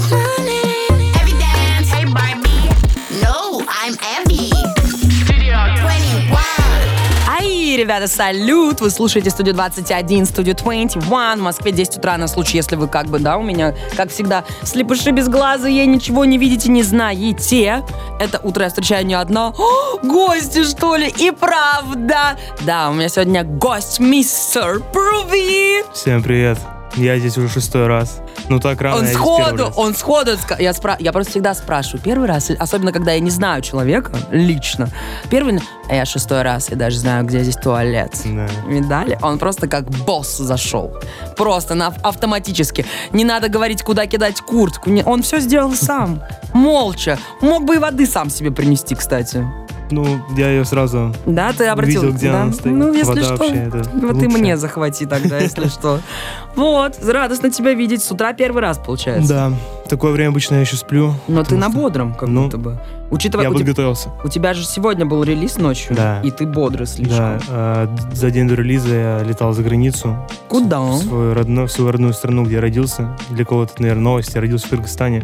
Every dance, hey Barbie. No, I'm Evie. Studio 21. Ай, ребята, салют! Вы слушаете студию 21, студию 21. В Москве 10 утра, на случай, если вы как бы, да, у меня, как всегда, слепыши без глаза, ей ничего не видите, не знаете. Это утро я встречаю не одна. О, гости, что ли? И правда! Да, у меня сегодня гость, мистер Пруви. Всем привет. Я здесь уже 6-й раз. Ну так рано, Он сходу, я просто всегда спрашиваю, первый раз, особенно когда я не знаю человека лично, первый, я 6-й раз, я даже знаю, где здесь туалет. Да. Видали? Он просто как босс зашел. Просто автоматически. Не надо говорить, куда кидать куртку. Он все сделал сам. Молча. Мог бы и воды сам себе принести, кстати. Ну, я ее сразу да, ты обратил, видел, где да? она стоит. Ну, если вода что, вообще, это вот лучше. ты мне захвати тогда, если что. Вот, радостно тебя видеть. С утра первый раз, получается. Да, в такое время обычно я еще сплю. Но ты на бодром, как будто бы. Учитывая, я подготовился. У тебя же сегодня был релиз ночью, да. И ты бодрый слишком. Да, за день до релиза я летал за границу. Куда? В свою родную страну, где я родился. Для кого-то, наверное, новость. Я родился в Кыргызстане.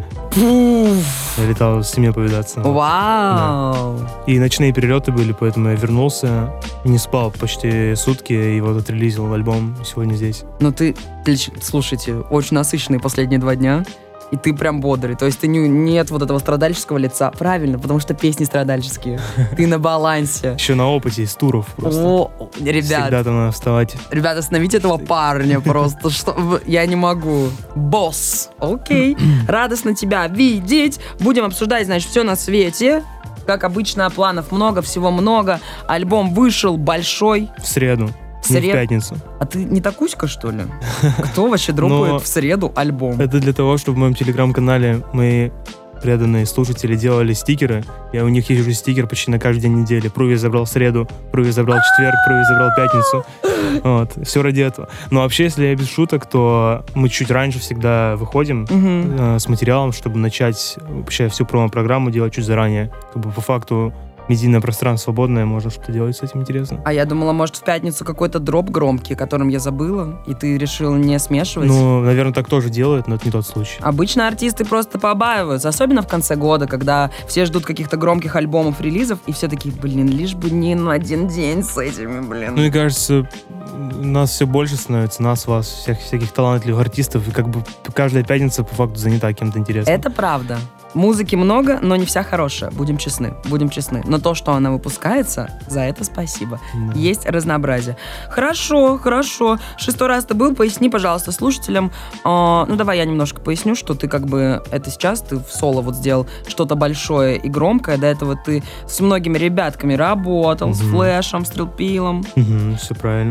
Я летал с семьей повидаться. Вау! Да. И ночные перелеты были, поэтому я вернулся. Не спал почти сутки, и вот отрелизил альбом сегодня здесь. Ну ты, слушайте, очень насыщенные последние 2 дня. И ты прям бодрый. То есть ты нет вот этого страдальческого лица. Правильно, потому что песни страдальческие. Ты на балансе. Еще на опыте из туров просто. О, ребят. Всегда там надо вставать. Ребята, остановите этого парня просто. Что я не могу. Босс. Окей. Радостно тебя видеть. Будем обсуждать, значит, все на свете. Как обычно, планов много, всего много. Альбом вышел большой. В среду. Не в пятницу. А ты не такуська, что ли? Кто вообще дропает в среду альбом? Это для того, чтобы в моем телеграм-канале мои преданные слушатели делали стикеры. Я у них есть уже стикер почти на каждый день недели. Пруви забрал среду, Пруви забрал четверг, Пруви забрал пятницу. Вот, все ради этого. Но вообще, если я без шуток, то мы чуть раньше всегда выходим с материалом, чтобы начать вообще всю промо-программу делать чуть заранее. Как бы по факту медийное пространство свободное, можно что-то делать с этим интересно. А я думала, может, в пятницу какой-то дроп громкий, которым я забыла, и ты решил не смешивать? Ну, наверное, так тоже делают, но это не тот случай. Обычно артисты просто побаиваются, особенно в конце года, когда все ждут каких-то громких альбомов, релизов, и все такие, лишь бы не на один день с этими, Ну, мне кажется, нас все больше становится, вас, всяких талантливых артистов, и как бы каждая пятница по факту занята кем-то интересным. Это правда. Музыки много, но не вся хорошая, будем честны. Но то, что она выпускается, за это спасибо. Да. Есть разнообразие. Хорошо. 6-й раз ты был, поясни, пожалуйста, слушателям. Давай я немножко поясню, что ты как бы это сейчас, ты в соло вот сделал что-то большое и громкое. До этого ты с многими ребятками работал, с Флэшем, с Трилпилом. Все правильно.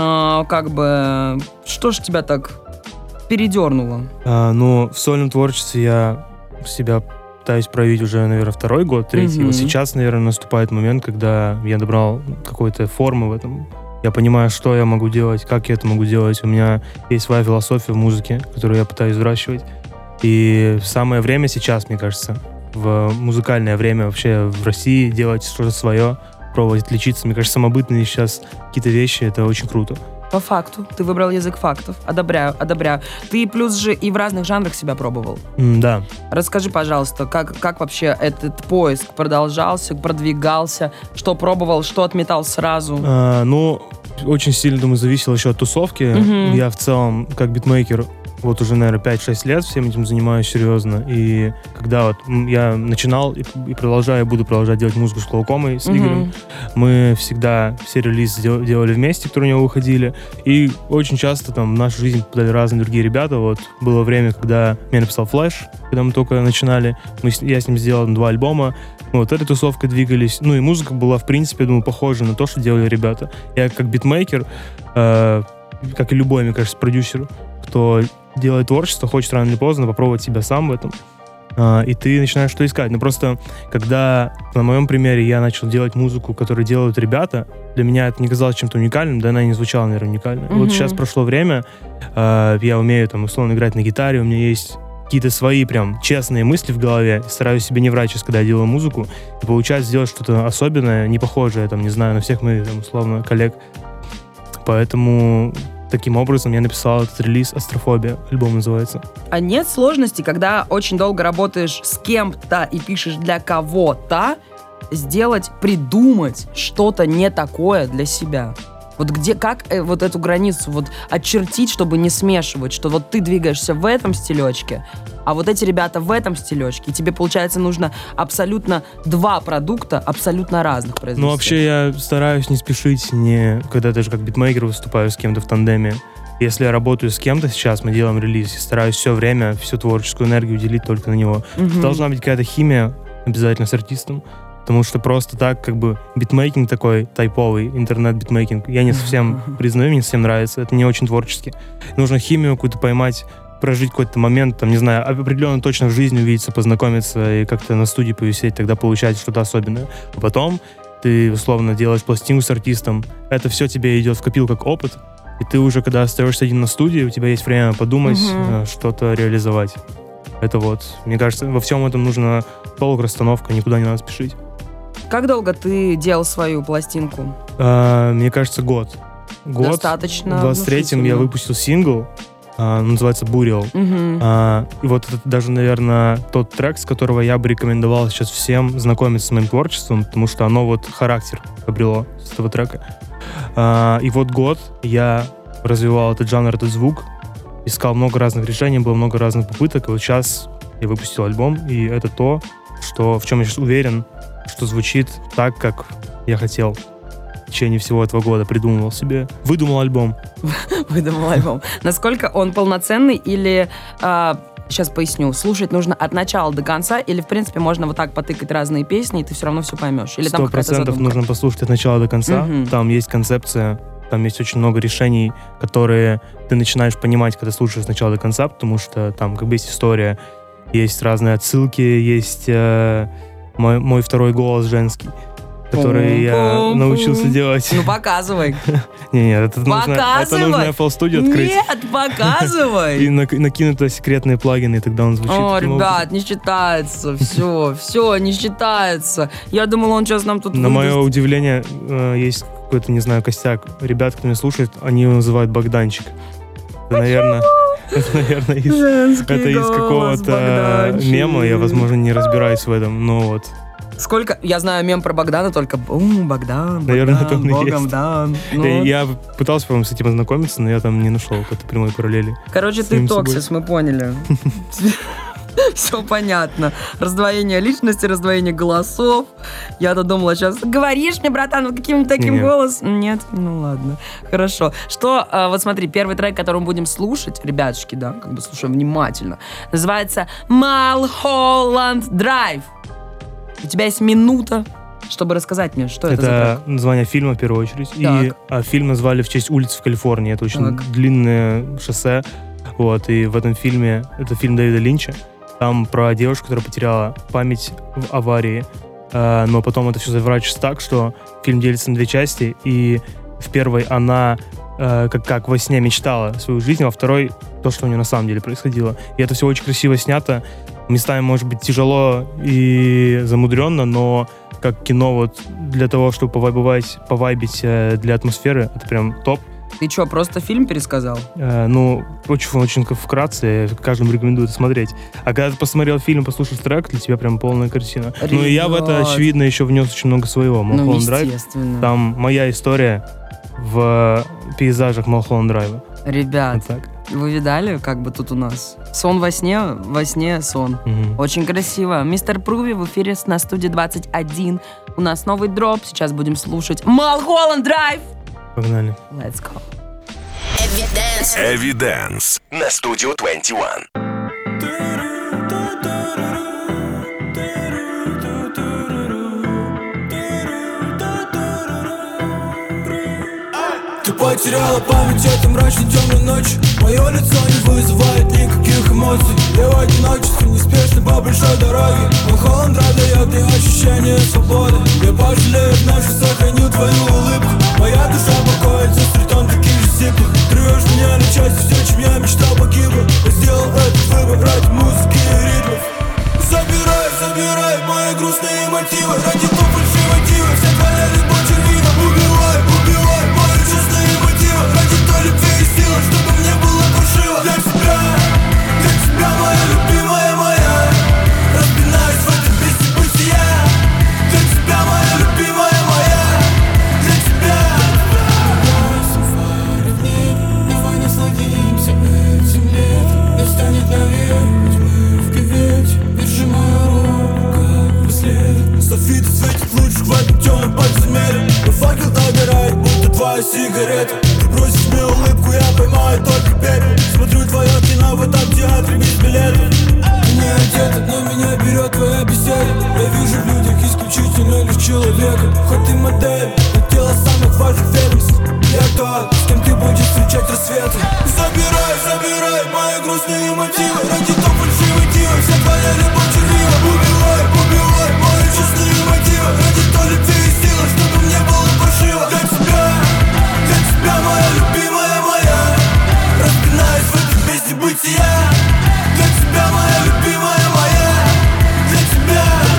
Что ж тебя так передернуло? В сольном творчестве я себя пытаюсь проявить уже, наверное, 2-й год, 3-й. Вот сейчас, наверное, наступает момент, когда я набрал какой-то формы в этом. Я понимаю, что я могу делать, как я это могу делать. У меня есть своя философия в музыке, которую я пытаюсь взращивать. И самое время сейчас, мне кажется, в музыкальное время вообще в России делать что-то свое, пробовать отличиться. Мне кажется, самобытные сейчас какие-то вещи, это очень круто. По факту. Ты выбрал язык фактов. Одобряю. Ты плюс же и в разных жанрах себя пробовал. Да. Расскажи, пожалуйста, как вообще этот поиск продолжался, продвигался? Что пробовал, что отметал сразу? Очень сильно, думаю, зависело еще от тусовки. Я в целом, как битмейкер, вот уже, наверное, 5-6 лет всем этим занимаюсь серьезно. И когда вот я начинал и буду продолжать делать музыку с Клоукомой, с Игорем, мы всегда все релизы делали вместе, которые у него выходили. И очень часто там в нашу жизнь попадали разные другие ребята. Вот было время, когда меня написал Флэш, когда мы только начинали. Я с ним сделал 2 альбома. Вот этой тусовкой двигались. И музыка была, в принципе, думаю, похожа на то, что делали ребята. Я как битмейкер, как и любой, мне кажется, продюсер, кто делает творчество, хочет рано или поздно попробовать себя сам в этом. И ты начинаешь что искать. Но просто, когда на моем примере я начал делать музыку, которую делают ребята, для меня это не казалось чем-то уникальным, да она и не звучала, наверное, уникально. Вот сейчас прошло время, я умею, условно, играть на гитаре, у меня есть какие-то свои прям честные мысли в голове, стараюсь себе не врать сейчас, когда я делаю музыку, и получается сделать что-то особенное, не похожее, не знаю, на всех моих, условно, коллег. Поэтому таким образом я написал этот релиз «Астрофобия», альбом называется. А нет сложности, когда очень долго работаешь с кем-то и пишешь для кого-то, придумать что-то не такое для себя? Вот как вот эту границу вот очертить, чтобы не смешивать, что вот ты двигаешься в этом стилечке, а вот эти ребята в этом стилечке, и тебе, получается, нужно абсолютно два продукта абсолютно разных произвести. Ну, вообще, я стараюсь не спешить, когда даже как битмейкер выступаю с кем-то в тандеме. Если я работаю с кем-то сейчас, мы делаем релиз, я стараюсь все время, всю творческую энергию уделить только на него. Должна быть какая-то химия обязательно с артистом. Потому что просто так, как бы, битмейкинг такой тайповый, интернет-битмейкинг, я не совсем признаю, мне не совсем нравится, это не очень творчески. Нужно химию какую-то поймать, прожить какой-то момент, там, не знаю, определенно точно в жизни увидеться, познакомиться и как-то на студии повисеть, тогда получается что-то особенное. А потом ты, условно, делаешь пластинку с артистом, это все тебе идет в копилку как опыт, и ты уже, когда остаешься один на студии, у тебя есть время подумать, что-то реализовать. Это вот, мне кажется, во всем этом нужно толк, расстановка, никуда не надо спешить. Как долго ты делал свою пластинку? Мне кажется, год. Достаточно. В 23-м я выпустил сингл, называется «Burial». И вот это даже, наверное, тот трек, с которого я бы рекомендовал сейчас всем знакомиться с моим творчеством, потому что оно вот характер обрело с этого трека. И вот год я развивал этот жанр, этот звук, искал много разных решений, было много разных попыток, и вот сейчас я выпустил альбом, и это то, в чем я сейчас уверен, что звучит так, как я хотел. В течение всего этого года выдумал альбом. Выдумал альбом. Насколько он полноценный или... Сейчас поясню. Слушать нужно от начала до конца, или, в принципе, можно вот так потыкать разные песни, и ты все равно все поймешь? Или там какая-то задумка? 100% нужно послушать от начала до конца. Там есть концепция, там есть очень много решений, которые ты начинаешь понимать, когда слушаешь с начала до конца, потому что там как бы есть история, есть разные отсылки, есть мой второй голос женский, который я научился делать. Ну, показывай. Нет, это нужно FL Studio открыть. Нет, показывай. И накинуть туда секретные плагины, и тогда он звучит. О, ребят, не считается. Все, не считается. Я думал, он сейчас нам тут На мое удивление, есть какой-то, не знаю, костяк ребят, кто меня слушает, они его называют Богданчик. Это, наверное, из какого-то мема, я, возможно, не разбираюсь в этом, но вот. Сколько? Я знаю мем про Богдана, только Богдан, наверное, это он и есть. Богдан. Я пытался, по-моему, с этим ознакомиться, но я там не нашел какой-то прямой параллели. Короче, ты токсис, мы поняли. Все понятно. Раздвоение личности, раздвоение голосов. Я-то думала, сейчас говоришь мне, братан, вот каким-то таким голосом. Нет? Ну ладно. Хорошо. Что, вот смотри, первый трек, который мы будем слушать, ребятушки, да, как бы слушаем внимательно, называется Mulholland Drive. У тебя есть минута, чтобы рассказать мне, что это за трек. Это название фильма, в первую очередь. Так. И фильм назвали в честь улиц в Калифорнии. Это очень длинное шоссе. Вот, и в этом фильме, это фильм Дэвида Линча, там про девушку, которая потеряла память в аварии. Но потом это все заворачивается так, что фильм делится на две части, и в первой она как во сне мечтала свою жизнь, а во второй то, что у нее на самом деле происходило. И это все очень красиво снято. Местами, может быть, тяжело и замудренно, но как кино вот для того, чтобы повайбить для атмосферы, это прям топ. Ты что, просто фильм пересказал? Очень вкратце, каждому рекомендую это смотреть. А когда ты посмотрел фильм, послушаешь трек, для тебя прям полная картина. Ребят. Ну и я в это, очевидно, еще внес очень много своего. Mulholland естественно. Drive. Там моя история в пейзажах Mulholland Drive. Ребят, вот так. Вы видали, как бы тут у нас? Сон во сне сон. Очень красиво. Мистер Пруви в эфире на студии 21. У нас новый дроп. Сейчас будем слушать Mulholland Drive. Погнали. Let's go. Evidence на студию 21. Ты потеряла память этой мрачной темной ночи. Мое лицо не вызывает никаких эмоций. Я в одиночестве неспешно по большой дороге. Mulholland Drive дает мне ощущение свободы. Я пожалею вновь, что сохраню твою улыбку. Моя душа покоится среди тон таких же сиплых. Ты рвешь меня на части, все, чем я мечтал, погибло. Я сделал этот выбор ради музыки и ритмов. Забирай мои грустные мотивы. Ради той фальшивой, вся твоя любовь червина. Убивай мои честные мотивы. Ради той любви и силы. ведь мы в кювете. Держи мою руку, как браслет. Софиты светит лучше в этом темном подземелье. Но факел догорает, будто твоя сигарета. Ты бросишь мне улыбку, я поймаю только пепел. Смотрю твое кино в этом театре без билетов. Не одета, но меня берет твоя беседа. Я вижу в людях исключительно лишь человека. Хоть ты модель, но тело самых важных ведомств. Я тот, с кем ты будешь встречать рассветы. Забирай, забирай мои грустные мотивы. Ради то фальшивой дивы, вся твоя любовь червива. Убивай, убивай мои честные мотивы. Ради то любви и силы, чтобы мне было паршиво. Для тебя моя любимая моя. Распинаюсь в этой песне бытия. Для тебя моя любимая моя. Для тебя.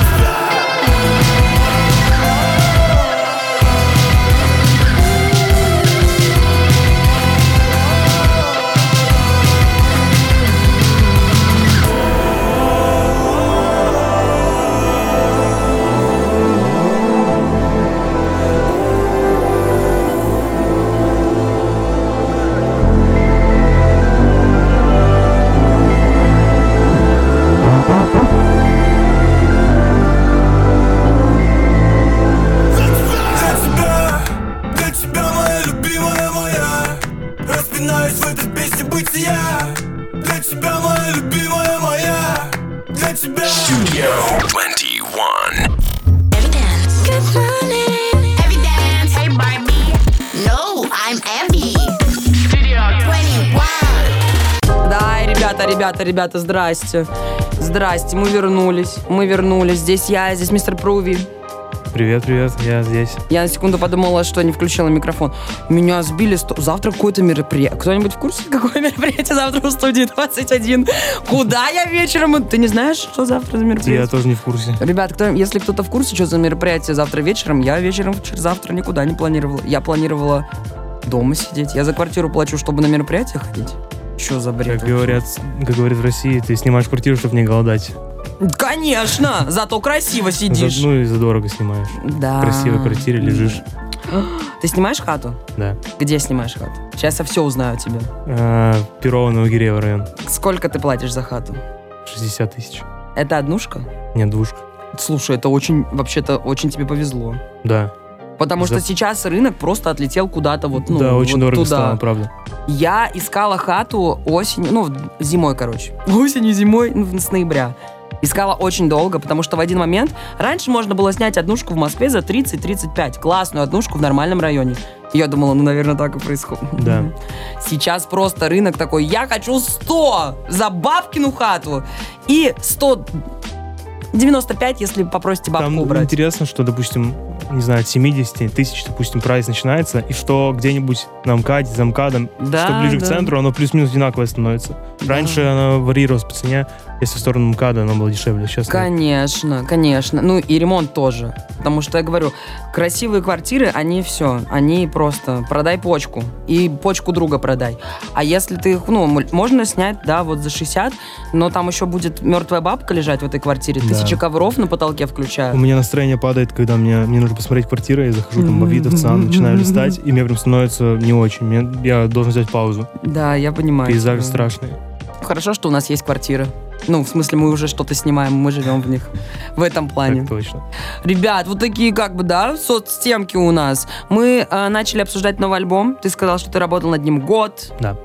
Studio 21. Every dance. Good morning. Every dance. Hey Barbie. No, I'm Evie. Studio 21. Да, ребята, здрасте. Здрасте, мы вернулись. Здесь я, здесь мистер Пруви. Привет, я здесь. Я на секунду подумала, что не включила микрофон. Меня сбили. Завтра какое-то мероприятие. Кто-нибудь в курсе, какое мероприятие завтра в студии 21? Куда я вечером? Ты не знаешь, что завтра за мероприятие? Я тоже не в курсе. Ребят, если кто-то в курсе, что за мероприятие завтра вечером, я вечером завтра никуда не планировала. Я планировала дома сидеть. Я за квартиру плачу, чтобы на мероприятие ходить. Что за бред? Как говорят в России, ты снимаешь квартиру, чтобы не голодать. Конечно! Зато красиво сидишь. Ну и задорого снимаешь. Да. В красивой квартире лежишь. Ты снимаешь хату? Да. Где снимаешь хату? Сейчас я все узнаю о тебе. Перово, Новогиреево район. Сколько ты платишь за хату? 60 тысяч. Это однушка? Нет, двушка. Слушай, это вообще-то очень тебе повезло. Да. Потому что сейчас рынок просто отлетел куда-то да, очень вот дорого туда. стало, правда. Я искала хату осенью, зимой, зимой, с ноября. Искала очень долго, потому что в один момент раньше можно было снять однушку в Москве за 30-35. Классную однушку в нормальном районе. Я думала, наверное, так и происходит. Да. Сейчас просто рынок такой, я хочу 100 за бабкину хату и 195, если попросите бабку Там убрать. интересно, что, допустим, не знаю, от 70 тысяч, допустим, прайс начинается, и что где-нибудь на МКАДе, за МКАДом, что ближе к центру, оно плюс-минус одинаковое становится. Раньше оно варьировалось по цене, если в сторону МКАДа оно было дешевле. Сейчас Конечно. Ну и ремонт тоже. Потому что я говорю, красивые квартиры, они просто продай почку. И почку друга продай. А если ты можно снять, за 60, но там еще будет мертвая бабка лежать в этой квартире. Да. 1000 ковров на потолке включают. У меня настроение падает, когда мне нужно посмотреть квартиру, я захожу там в Авито, в ЦАН, начинаю листать, и мне прям становится не очень. Я должен взять паузу. Да, я понимаю. Пейзажи страшные. Хорошо, что у нас есть квартира. В смысле, мы уже что-то снимаем, мы живем в них. В этом плане. Так точно. Ребят, вот такие соцтемки у нас. Мы начали обсуждать новый альбом. Ты сказал, что ты работал над ним год. Да.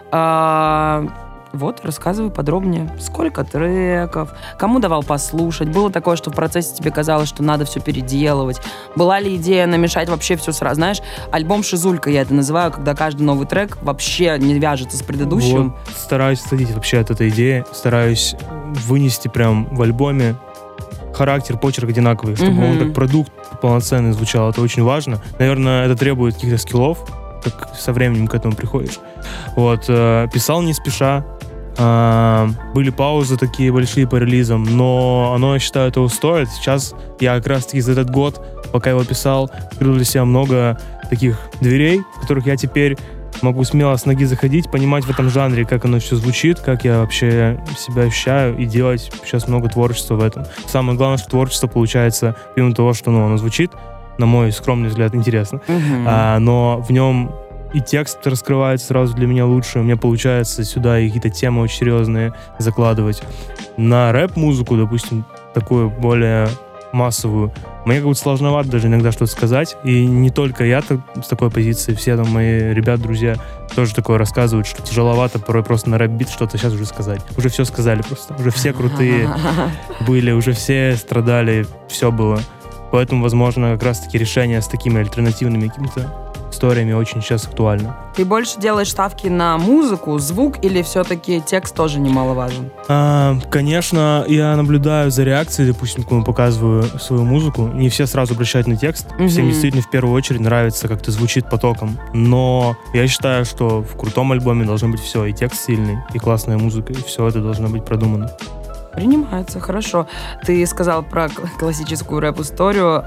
Рассказывай подробнее. Сколько треков? Кому давал послушать? Было такое, что в процессе тебе казалось, что надо все переделывать? Была ли идея намешать вообще все сразу? Знаешь, альбом «Шизулька» я это называю, когда каждый новый трек вообще не вяжется с предыдущим. Стараюсь отходить вообще от этой идеи. Стараюсь вынести прям в альбоме характер, почерк одинаковый, чтобы он как продукт полноценный звучал. Это очень важно. Наверное, это требует каких-то скиллов, как со временем к этому приходишь. Писал не спеша. Были паузы такие большие по релизам, но оно, я считаю, этого стоит. Сейчас я как раз-таки за этот год, пока его писал, открыл для себя много таких дверей, в которых я теперь могу смело с ноги заходить, понимать в этом жанре, как оно все звучит, как я вообще себя ощущаю, и делать сейчас много творчества в этом. Самое главное, что творчество получается, помимо того, что оно звучит, на мой скромный взгляд, интересно, но в нем и текст раскрывается сразу для меня лучше. У меня получается сюда и какие-то темы очень серьезные закладывать. На рэп-музыку, допустим, такую более массовую, мне как будто сложновато даже иногда что-то сказать. И не только я с такой позиции, все там мои ребят, друзья тоже такое рассказывают, что тяжеловато порой просто на рэп-бит что-то сейчас уже сказать. Уже все сказали просто. Уже все крутые были, уже все страдали, все было. Поэтому, возможно, как раз-таки решение с такими альтернативными какими-то историями очень сейчас актуально. Ты больше делаешь ставки на музыку, звук или все-таки текст тоже немаловажен? Конечно, я наблюдаю за реакцией, допустим, когда показываю свою музыку. Не все сразу обращают на текст. Всем действительно в первую очередь нравится, как это звучит потоком. Но я считаю, что в крутом альбоме должно быть все. И текст сильный, и классная музыка, и все это должно быть продумано. Принимается, хорошо. Ты сказал про классическую рэп-историю.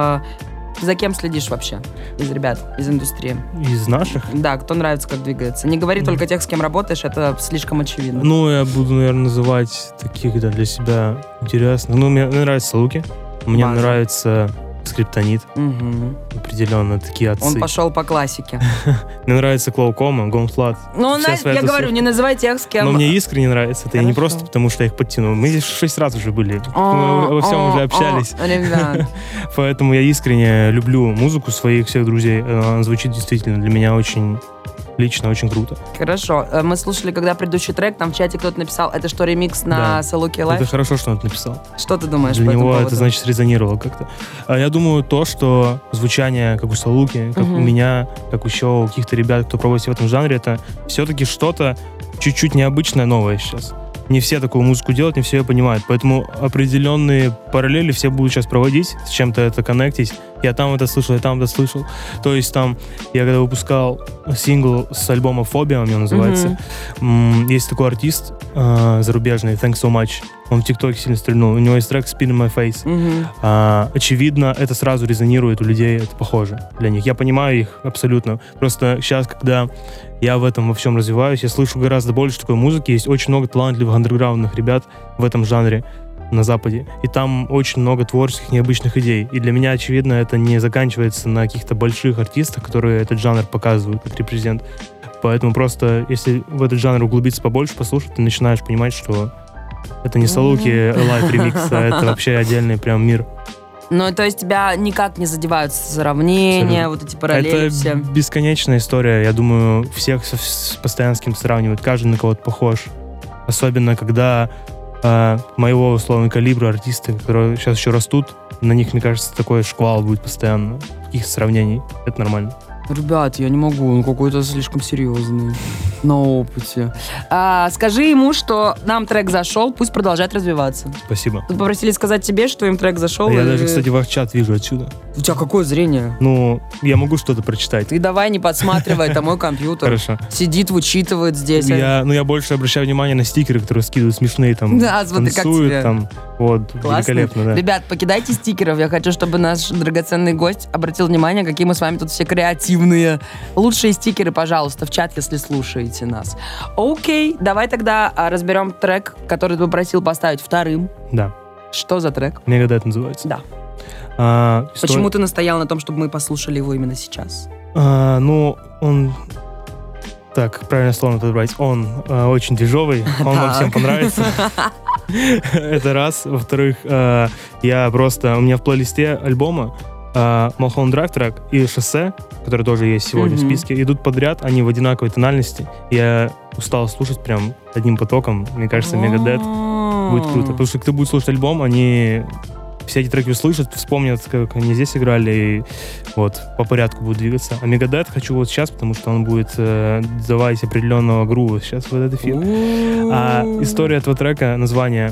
За кем следишь вообще из ребят, из индустрии? Из наших? Да, кто нравится, как двигается. Не говори только тех, с кем работаешь, это слишком очевидно. Ну, я буду, наверное, называть таких, да, для себя интересных. Ну, мне нравится Луки, мне нравится Скриптонит. Определенно, такие отцы. Он пошел по классике. Мне нравится Клоукома, Гомфлат. Ну, я говорю, не называй тех, с кем... Но мне искренне нравится. Это не просто потому, что я их подтянул. Мы здесь 6 раз уже были. Мы во всем уже общались. Ребят. Поэтому я искренне люблю музыку своих всех друзей. Она звучит действительно для меня очень... Лично очень круто. Хорошо. Мы слушали, когда предыдущий трек, там в чате кто-то написал, это что, ремикс на Салуки Лайф? Это хорошо, что он это написал. Что ты думаешь для по этому него поводу? Это, значит, срезонировало как-то. Я думаю, то, что звучание, как у Салуки, как у меня, как еще у каких-то ребят, кто пробует в этом жанре, это все-таки что-то чуть-чуть необычное, новое сейчас. Не все такую музыку делают, не все ее понимают. Поэтому определенные параллели все будут сейчас проводить, с чем-то это коннектить. Я там это слышал, я там это слышал. То есть там, я когда выпускал сингл с альбома «Фобия», он называется, есть такой артист зарубежный, Thanks So Much. Он в ТикТоке сильно стрельнул. У него есть трек «Spin in My Face». Очевидно, это сразу резонирует у людей, это похоже для них. Я понимаю их абсолютно. Просто сейчас, когда я в этом во всем развиваюсь, я слышу гораздо больше такой музыки. Есть очень много талантливых андерграундных ребят в этом жанре на Западе. И там очень много творческих, необычных идей. И для меня, очевидно, это не заканчивается на каких-то больших артистах, которые этот жанр показывают как репрезент. Поэтому просто, если в этот жанр углубиться побольше, послушать, ты начинаешь понимать, что это не Салуки лайв ремикс, а это вообще отдельный прям мир. Ну, то есть тебя никак не задевают сравнения, вот эти параллели все? Это бесконечная история. Я думаю, всех постоянно с кем-то сравнивают. Каждый на кого-то похож. Особенно, когда моего условного калибра артисты, которые сейчас еще растут, на них, мне кажется, такой шквал будет постоянно. Каких сравнений. Это нормально. Ребят, я не могу, он какой-то слишком серьезный, на опыте. Скажи ему, что нам трек зашел, пусть продолжает развиваться. Спасибо. Тут попросили сказать тебе, что им трек зашел. Я даже, кстати, ваш чат вижу отсюда. У тебя какое зрение? Ну, я могу что-то прочитать. Ты давай не подсматривай, это мой компьютер. Хорошо. Сидит, вычитывает здесь. Я больше обращаю внимание на стикеры, которые скидывают смешные, там, да, смотри, танцуют, как тебе. там, вот, Классно. великолепно, да. Ребят, покидайте стикеров. Я хочу, чтобы наш драгоценный гость обратил внимание, какие мы с вами тут все креативные. Лучшие стикеры, пожалуйста, в чат, если слушаете нас. Окей, давай тогда разберем трек, который ты попросил поставить вторым. Да. Что за трек? Мегадет называется. Да. Почему ты настоял на том, чтобы мы послушали его именно сейчас? Ну, он... Так, правильное слово подобрать. Он очень движовый, он вам всем понравится. Это раз. Во-вторых, у меня в плейлисте альбома Mulholland Drive трек и «Шоссе», который тоже есть сегодня в списке, идут подряд, они в одинаковой тональности. Я устал слушать прям одним потоком. Мне кажется, Мегадет будет круто. Потому что, когда ты будешь слушать альбом, они все эти треки услышат, вспомнят, как они здесь играли, и вот по порядку будут двигаться. А Мегадет хочу вот сейчас, потому что он будет давать определенного грува сейчас в этот эфир. А история этого трека, название...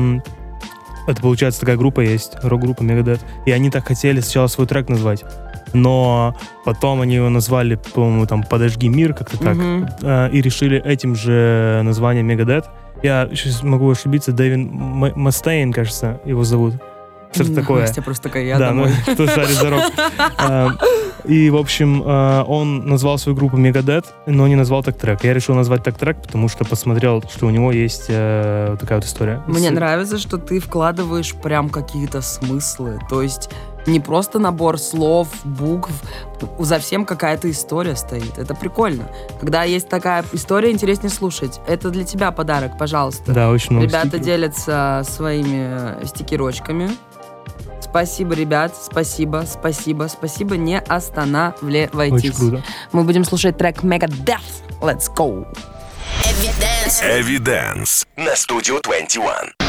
Это, получается, такая группа есть, рок-группа Мегадет. И они так хотели сначала свой трек назвать. Но потом они его назвали, по-моему, там «Подожги мир», как-то так. И решили этим же названием Мегадет. Я сейчас могу ошибиться, Дэвин Мастейн, кажется, его зовут. Что-то такое. Настя просто такая, я да, домой. Ну, кто шарит за рок. И, в общем, он назвал свою группу Мегадет, но не назвал так трек. Я решил назвать так трек, потому что посмотрел, что у него есть такая вот история. Мне нравится, что ты вкладываешь прям какие-то смыслы. То есть не просто набор слов, букв, за всем какая-то история стоит. Это прикольно. Когда есть такая история, интереснее слушать. Это для тебя подарок, пожалуйста. Да, очень много Ребята стикеров. делятся своими стикерочками. Спасибо, ребят, спасибо. Не останавливайтесь. Очень круто. Мы будем слушать трек Megadeth. Let's go. Evidence. Evidence на Studio 21.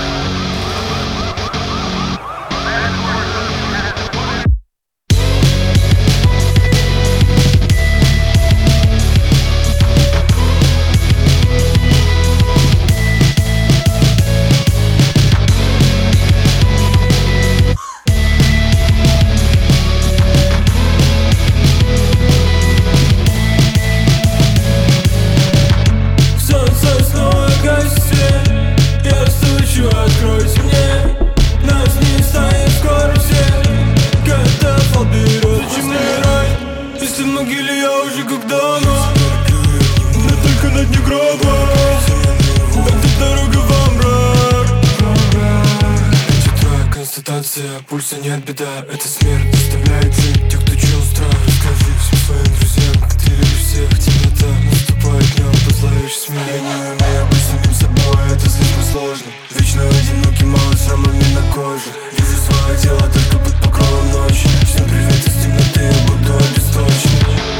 Солнце снова гаснет свет. Я стучу, откройте мне. Нас не станет скоро всех. Катафалк берет. Зачем умирать, если в могиле я уже как давно? Но только на дне гроба. Это дорога во мрак. Эти трое констатация, пульса нет, беда. Это смерть заставляет жить тех, кто чуял страх. Расскажи всем своим друзьям, как ты любишь всех. Темнота наступает днем, позлаешь смерть. Я не умею быть самим собой, это слишком сложно. Вечно одинокий, мало шрамами на коже. Вижу свое тело только под покровом ночи. Всем привет из темноты, я буду обесточен.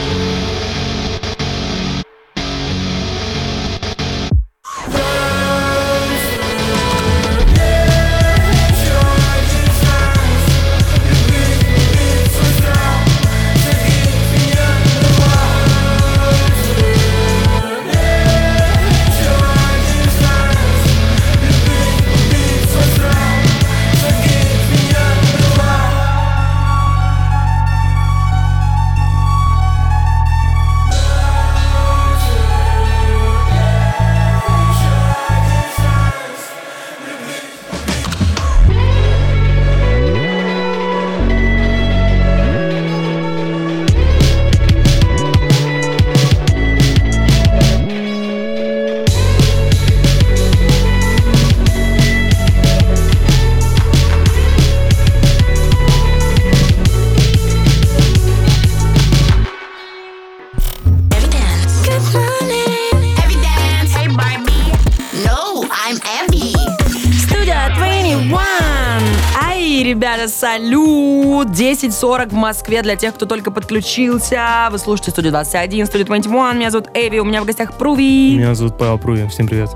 Evidence. Good morning. Evidence. Hey Barbie. No, I'm Evie. Студия 21. Ай, ребята, салют! 10:40 в Москве для тех, кто только подключился. Вы слушаете Студию 21, Студию 21. Меня зовут Эви, у меня в гостях Пруви. Меня зовут Павел Пруви. Всем привет.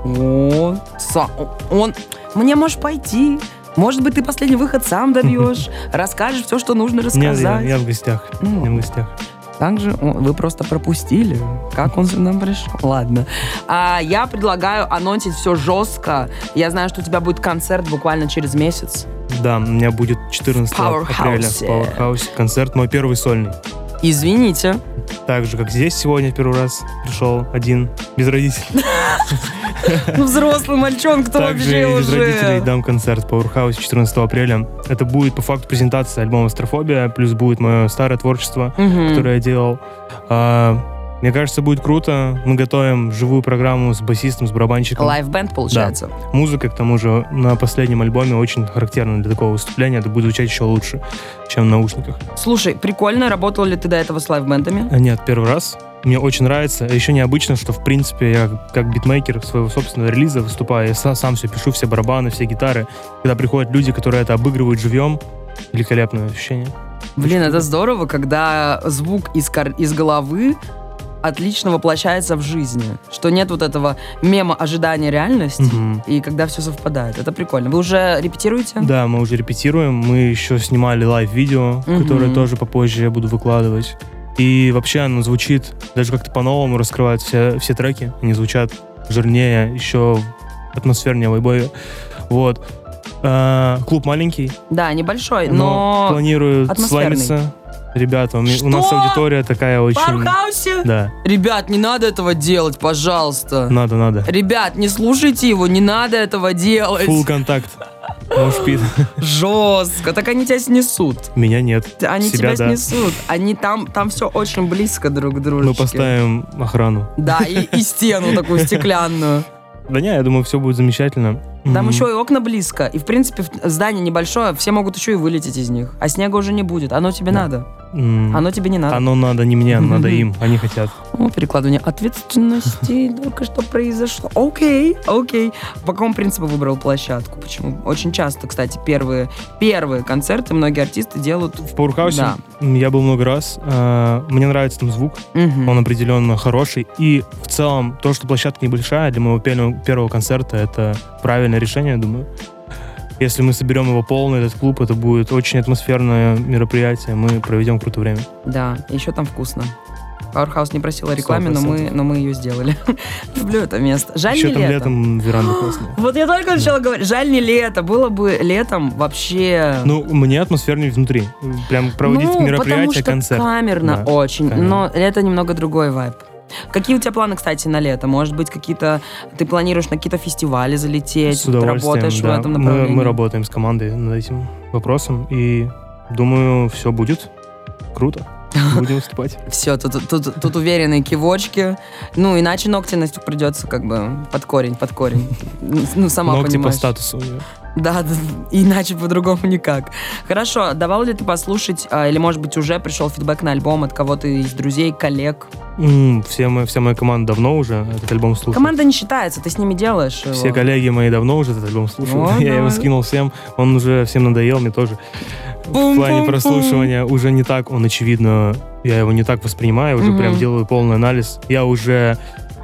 Он... Мне можешь пойти. Может быть, ты последний выход сам добьешь. Расскажешь все, что нужно Нет, рассказать. я в гостях. Я в гостях. Также вы просто пропустили, как он нам пришел. Ладно. Я предлагаю анонсить все жестко. Я знаю, что у тебя будет концерт буквально через месяц. Да, у меня будет 14 апреля в Powerhouse концерт, мой первый сольный. Извините. Так же, как здесь сегодня первый раз пришел один, без родителей. Взрослый мальчонка, кто Также вообще и без родителей уже. дам концерт в Powerhouse 14 апреля. Это будет по факту презентация альбома «Астрофобия», плюс будет мое старое творчество, которое я делал. Мне кажется, будет круто. Мы готовим живую программу с басистом, с барабанщиком. Лайв-бенд, получается. Музыка, к тому же, на последнем альбоме очень характерна для такого выступления. Это будет звучать еще лучше, чем в наушниках. Слушай, прикольно. Работал ли ты до этого с лайв-бендами? Нет, первый раз. Мне очень нравится. Еще необычно, что, в принципе, я как битмейкер своего собственного релиза выступаю. Я сам все пишу, все барабаны, все гитары. Когда приходят люди, которые это обыгрывают живьем, великолепное ощущение. Блин, это здорово, когда звук из головы отлично воплощается в жизни. Что нет вот этого мема ожидания реальности, и когда все совпадает. Это прикольно. Вы уже репетируете? Да, мы уже репетируем. Мы еще снимали лайв-видео, которое тоже попозже я буду выкладывать. И вообще оно звучит даже как-то по-новому, раскрывает все треки. Они звучат жирнее, еще атмосфернее, вайбовее. Вот. Клуб маленький. Да, небольшой, но планирую атмосферный. славиться. Ребята, у Что? нас аудитория такая очень... В Powerhouse? Да, Ребят, не надо этого делать, пожалуйста. надо. Ребят, не слушайте его, не надо этого делать. Фулл контакт. Мошпит. Жестко. Так они тебя снесут. Меня нет. Они Себя, тебя да. снесут. Они там все очень близко друг к дружке. Мы поставим охрану. Да, и стену такую стеклянную. Да не, я думаю, все будет замечательно. Там еще и окна близко. И, в принципе, здание небольшое, все могут еще и вылететь из них. А снега уже не будет. Оно тебе надо. Оно тебе не надо. Оно надо не мне, надо им. Они хотят. О, перекладывание ответственности только что произошло. Окей. По какому принципу выбрал площадку? Почему? Очень часто, кстати, первые концерты многие артисты делают... В Пауэрхаусе Да. я был много раз. Мне нравится там звук. Он определенно хороший. И в целом, то, что площадка небольшая, для моего первого концерта, это правильное решение, я думаю. Если мы соберем его полный, этот клуб, это будет очень атмосферное мероприятие. Мы проведем крутое время. Да, еще там вкусно. Powerhouse не просила рекламы, 100%. но мы ее сделали. Люблю это место. Жаль, Еще не там лето. летом веранда классная. Вот я только начала говорить. Жаль, не лето. Было бы летом вообще... Ну, мне атмосфернее внутри. Прям проводить потому мероприятие, что концерт. камерно Да, очень. камерно. Но лето немного другой вайб. Какие у тебя планы, кстати, на лето? Может быть, ты планируешь на какие-то фестивали залететь? С удовольствием, Работаешь да. в этом направлении? Мы работаем с командой над этим вопросом. И думаю, все будет круто. Будем выступать. Все, тут уверенные кивочки. Ну, иначе ногти Настюк придется как бы под корень. Ну, сама Ногти по понимаешь. статусу у нее. Да, иначе по-другому никак. Хорошо, давал ли ты послушать, или, может быть, уже пришел фидбэк на альбом от кого-то из друзей, коллег? Вся моя команда давно уже этот альбом слушает. Команда не считается, ты с ними делаешь его. Все коллеги мои давно уже этот альбом слушают. О, Я его давай. скинул всем. Он уже всем надоел, мне тоже. В плане Пум-пум-пум. прослушивания уже не так, он очевидно, я его не так воспринимаю, уже прям делаю полный анализ. Я уже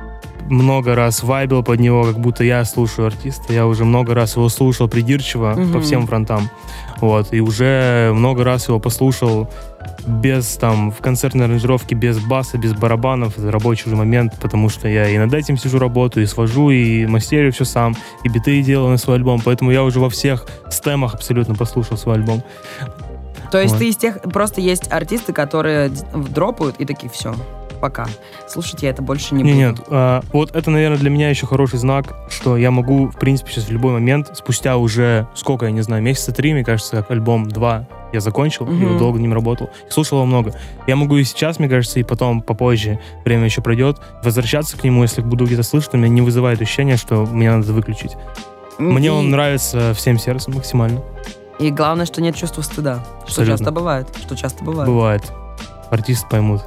много раз вайбил под него, как будто я слушаю артиста. Я уже много раз его слушал придирчиво по всем фронтам. Вот. И уже много раз его послушал без там в концертной аранжировке, без баса, без барабанов. Это рабочий уже момент, потому что я и над этим сижу, работаю, и свожу, и мастерю все сам, и биты делаю на свой альбом. Поэтому я уже во всех стемах абсолютно послушал свой альбом. То есть Вот. ты из тех... Просто есть артисты, которые дропают и такие, все, пока. Слушать я это больше не буду. Нет, вот это, наверное, для меня еще хороший знак, что я могу, в принципе, сейчас в любой момент, спустя уже, сколько, я не знаю, месяца 3, мне кажется, как альбом 2 я закончил, и долго ним работал, слушал его много. Я могу и сейчас, мне кажется, и потом, попозже, время еще пройдет, возвращаться к нему, если буду где-то слышать, у меня не вызывает ощущения, что мне надо выключить. Мне он нравится всем сердцем максимально. И главное, что нет чувства стыда. Что Абсолютно. часто бывает. Бывает. Артисты поймут.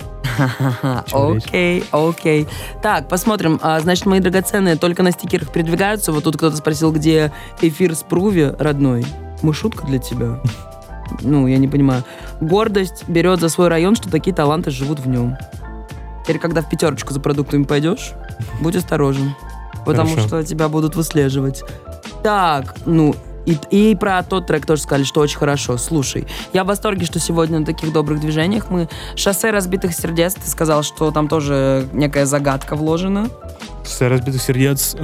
Чем речь. Окей. Так, посмотрим. Значит, мои драгоценные только на стикерах передвигаются. Вот тут кто-то спросил, где эфир с Пруви, родной. Мы шутка для тебя. Ну, я не понимаю. Гордость берет за свой район, что такие таланты живут в нем. Теперь, когда в пятерочку за продуктами пойдешь, будь осторожен. Потому Хорошо. что тебя будут выслеживать. Так, ну... И про тот трек тоже сказали, что очень хорошо. Слушай, я в восторге, что сегодня на таких добрых движениях мы... «Шоссе разбитых сердец», ты сказал, что там тоже некая загадка вложена. «Шоссе разбитых сердец».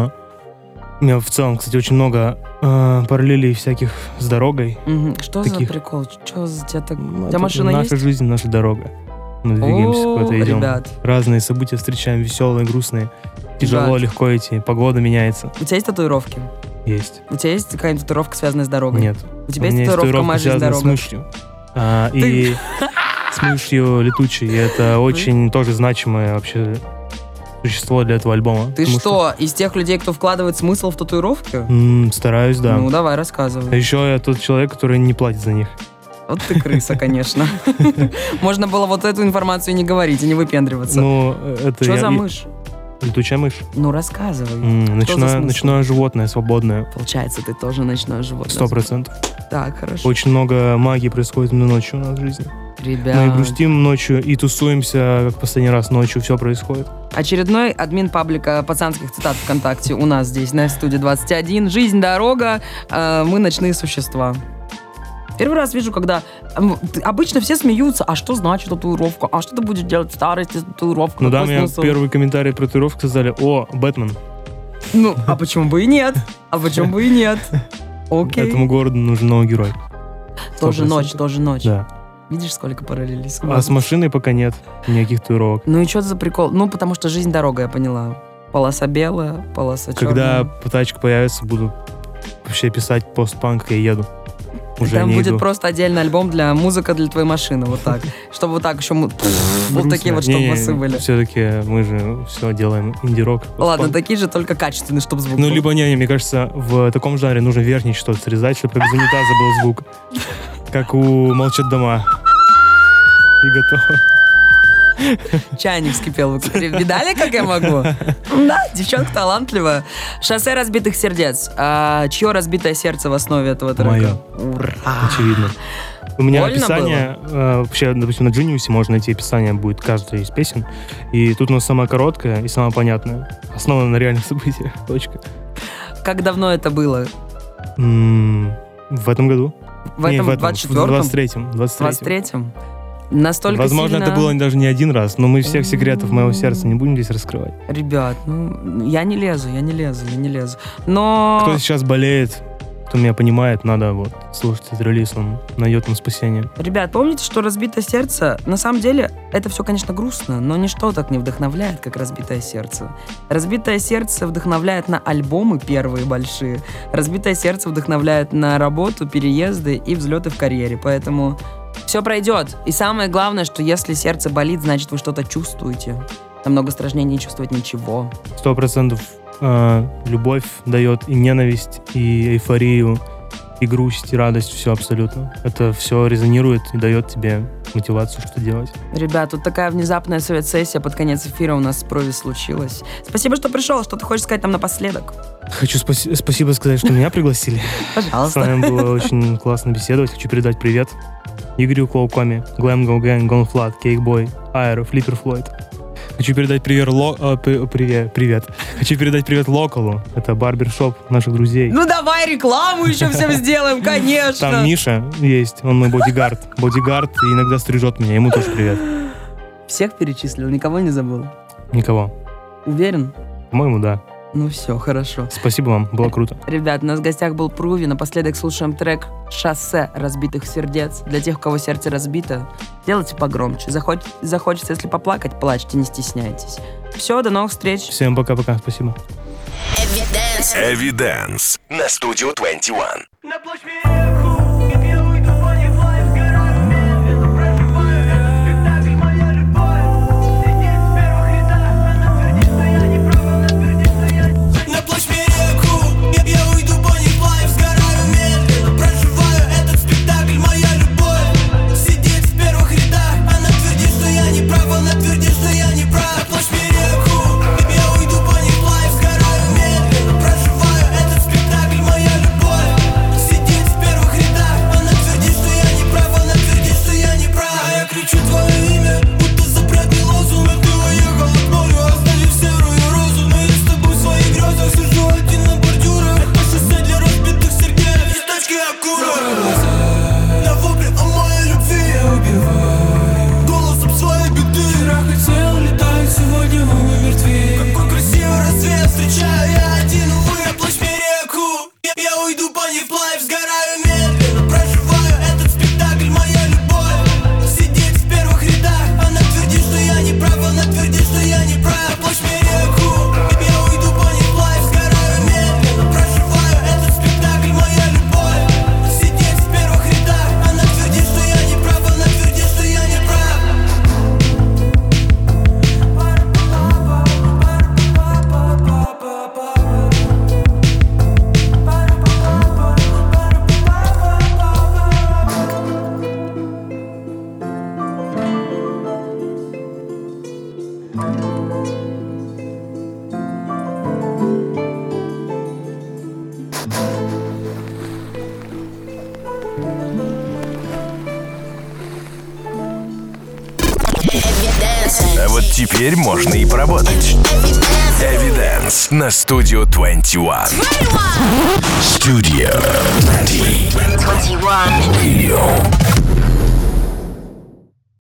У меня в целом, кстати, очень много параллелей всяких с дорогой. Что Таких. за прикол? Что за тебя так... У тебя Это машина наша есть? жизнь, наша дорога. Мы двигаемся куда-то, идем. Ребят, Разные события встречаем, веселые, грустные. Тяжело, Ребят. легко идти, погода меняется. у тебя есть татуировки? Есть. У тебя есть какая-нибудь татуировка, связанная с дорогой? Нет. У тебя У меня есть татуировка «Моя жизнь связанная с дорога»? мышью. И с мышью летучей. И это очень тоже значимое вообще существо для этого альбома. Ты Потому что, из тех людей, кто вкладывает смысл в татуировки? Стараюсь, да. Ну, давай, А рассказывай. еще я тот человек, который не платит за них. Вот ты крыса, конечно. Можно было вот эту информацию не говорить и не выпендриваться. Ну, это Что я- за мышь? Летучая мышь. Ну, рассказывай. Что за Ночное, смысл? ночное животное, свободное. Получается, ты тоже ночное животное. 100%. Так, хорошо. Очень много магии происходит именно ночью у нас в жизни. Ребят. Мы и грустим ночью, и тусуемся, как последний раз ночью, все происходит. Очередной админ паблика пацанских цитат ВКонтакте у нас здесь, на студии 21. «Жизнь, дорога, мы ночные существа». Первый раз вижу, когда обычно все смеются, а что значит татуировка? А что ты будешь делать в старости с татуировкой? Ну да, Какой мне смысл? первый комментарий про татуировку сказали: «О, Бэтмен». Ну, а почему бы и нет? А почему бы и нет? Окей. Этому городу нужен новый герой. Тоже 100%. ночь, тоже ночь. Да. Видишь, сколько параллелей? А с машиной пока нет никаких татуировок. Ну и что за прикол? Ну, потому что жизнь дорога, я поняла. Полоса белая, полоса черная. Когда тачка появится, буду вообще писать постпанк, и еду. уже Там не будет иду. просто отдельный альбом для музыка для твоей машины, вот так. Чтобы вот так еще вот такие вот, чтобы басы были. Все-таки мы же все делаем инди-рок. Ладно, такие же, только качественные, чтобы звук Ну, был. либо не, мне кажется, в таком жанре нужно верхнее что-то срезать, чтобы как из унитаза был звук. Как у «Молчат дома». И готово. Чайник вскипел. Вы видали, как я могу? Да, девчонка талантливая. «Шоссе разбитых сердец». Чье разбитое сердце в основе этого трека? Мое. Ура! Очевидно. У меня Больно описание, вообще, допустим, на Genius можно найти описание будет каждой из песен. И тут у нас самая короткая и самая понятная. Основана на реальных событиях. Точка. Как давно это было? В этом году. В этом 24-м? В 23-м. 23-м? Настолько Возможно, сильно... это было даже не один раз, но мы всех секретов моего сердца не будем здесь раскрывать. Ребят, я не лезу. Но... Кто сейчас болеет, кто меня понимает, надо вот слушать этот релиз, он найдет нам спасение. Ребят, помните, что «Разбитое сердце», на самом деле, это все, конечно, грустно, но ничто так не вдохновляет, как «Разбитое сердце». «Разбитое сердце» вдохновляет на альбомы первые большие. «Разбитое сердце» вдохновляет на работу, переезды и взлеты в карьере. Поэтому все пройдет. И самое главное, что если сердце болит, значит, вы что-то чувствуете. Намного страшнее не чувствовать ничего. 100% любовь дает и ненависть, и эйфорию, и грусть, и радость, все абсолютно. Это все резонирует и дает тебе мотивацию, что делать. Ребят, тут такая внезапная совет-сессия под конец эфира у нас с Прови случилась. Спасибо, что пришел. Что ты хочешь сказать там напоследок? Хочу спасибо сказать, что меня пригласили. Пожалуйста. С вами было очень классно беседовать. Хочу передать привет Игорю Клоукоме, Glam Go Gang, Gone Flat, Cakeboy, Aero, Flipper Floyd. Хочу передать привет. Хочу передать привет Локалу. Это барбершоп наших друзей. Ну давай рекламу еще всем сделаем, конечно. Там Миша есть, он мой бодигард. Бодигард и иногда стрижет меня. Ему тоже привет. Всех перечислил, никого не забыл. Никого. Уверен? По-моему, да. Ну все, хорошо. Спасибо вам, было круто. Ребят, у нас в гостях был Пруви. Напоследок слушаем трек «Шоссе разбитых сердец». Для тех, у кого сердце разбито, делайте погромче. Захочется, если поплакать, плачьте, не стесняйтесь. Все, до новых встреч. Всем пока-пока, спасибо. Evidence на Studio 21. На площадку, я уйду по ней в сгораю медленно, проживаю этот спектакль, моя любовь. Сидеть в первых рядах, она твердит, что я не прав, она твердит, что я не... На площадку, я уйду по ней в сгораю медленно, проживаю этот спектакль, моя любовь. Сидеть в первых рядах, она твердит, что я не прав, она твердит, что я не прав. На площадку, я уйду по ней в сгораю медленно, проживаю этот спектакль, моя любовь. Сидеть в первых рядах, она твердит, что я не прав, она твердит, что я не прав. А я кричу твое имя, будто запретный лозунг. А ты уехал от моря, оставив серую розу. Но я с тобой в своих грезах сижу один на бордюрах. Это шоссе для разбитых сердец, из точки Акура. На вопле о моей любви я убиваю голосом своей беды. Вчера хотел летать, сегодня мы мертвы. Какой красивый рассвет встречаю я один, увы, оплачь мне реку. Я уйду по ней вплавь, сгораю медленно, проживаю этот спектакль, моя любовь. Сидеть в первых рядах, она твердит, что я не прав, она твердит, что я не прав. Оплачь мне реку, я уйду по ней вплавь, сгораю медленно, проживаю этот спектакль, моя любовь. Сидеть в первых рядах, она твердит, что я не прав, она твердит, что я не прав. А вот теперь можно и поработать. Evidence на Studio 21. Studio 21. Radio.